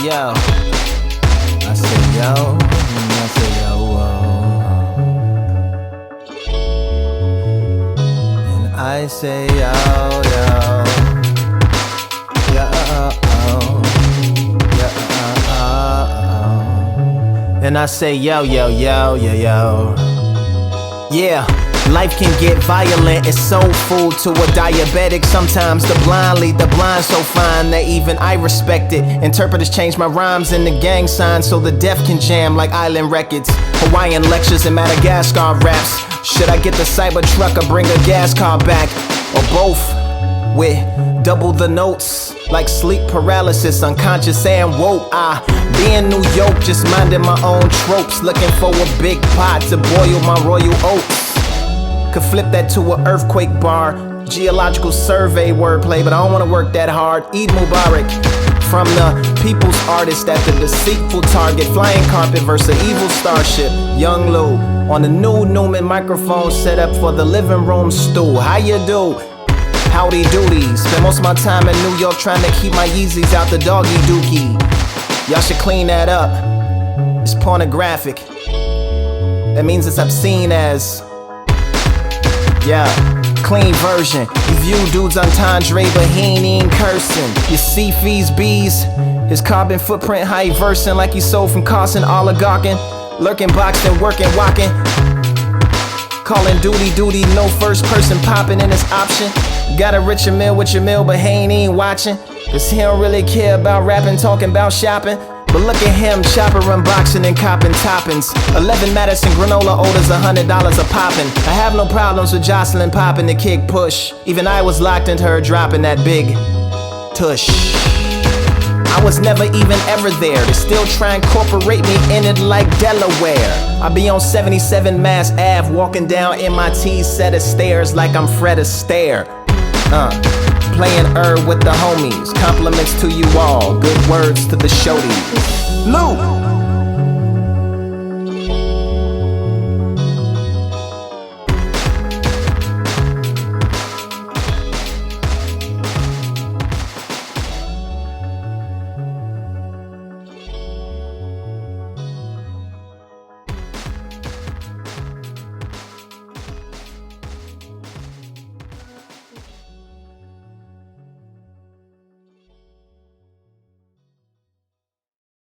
yo. I say yo, and I say yo. And I say yo, yo. And I say yo, yo, yo, yo, yo. Yeah, life can get violent, it's soul food to a diabetic. Sometimes the blind lead the blind so fine that even I respect it. Interpreters change my rhymes into gang signs so the deaf can jam like island records. Hawaiian lectures and Madagascar raps. Should I get the Cybertruck or bring a gas car back? Or both, with double the notes, like sleep paralysis, unconscious and woke. I be in New York, just minding my own tropes, looking for a big pot to boil my royal oats. Could flip that to an earthquake bar, geological survey wordplay, but I don't wanna work that hard. Eid Mubarak, from the people's artist at the deceitful target, flying carpet versus an evil starship. Young Lou on the new Newman microphone set up for the living room stool. How you do? Howdy doody. Spend most of my time in New York trying to keep my Yeezys out the doggy dookie. Y'all should clean that up. It's pornographic. That means it's obscene as, yeah, clean version. You view dudes entendre, but he ain't even cursing. You see Fees B's, his carbon footprint, how he versing like he sold from Carson oligarchin'. Lurking, boxing, working, walking. Calling duty, no first person popping in his option. Got a richer meal with your meal, but he ain't even watching. Cause he don't really care about rapping, talking about shopping. But look at him, chopper unboxing and copping toppings. 11 Madison granola orders $100 a poppin'. I have no problems with Jocelyn popping the kick push. Even I was locked into her dropping that big tush. I was never even ever there. They still try and incorporate me in it like Delaware. I be on 77 Mass Ave, walking down MIT set of stairs like I'm Fred Astaire. Playing with the homies. Compliments to you all. Good words to the shorties. Lou!